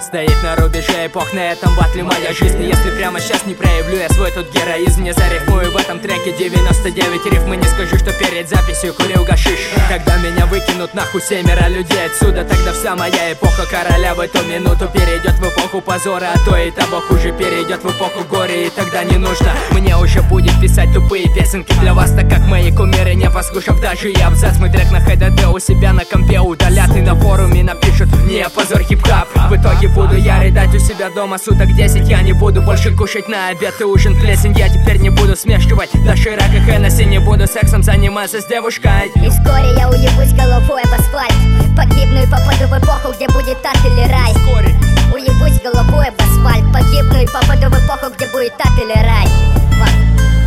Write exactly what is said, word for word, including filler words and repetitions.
стоит на рубеже эпох. На этом батле моя жизнь. Если прямо сейчас не проявлю я свой тут героизм, не зарифмую в этом треке девяносто девять рифм, и не скажу, что перед записью курил гашиш. Когда меня выкинут нахуй семеро людей отсюда, тогда вся моя эпоха короля в эту минуту перейдет в эпоху позора, а то и того хуже перейдет в эпоху горя. И тогда не нужно мне уже будет писать тупые песенки для вас, так как мои кумиры, не послушав даже и абзац, мой трек на ХДД у себя на компе удалят и на форуме напишут: не позор хип-хап. В итоге буду я рыдать у себя дома суток десять. Я не буду больше кушать на обед и ужин плесень. Я теперь не буду смешивать доширак и Хеннесси, не буду сексом заниматься с девушкой. И вскоре я уебусь головой об асфальт, погибну и попаду в эпоху, где будет ад или рай. Вскоре уебусь головой об асфальт, погибну и попаду в эпоху, где будет ад или рай. Fuck.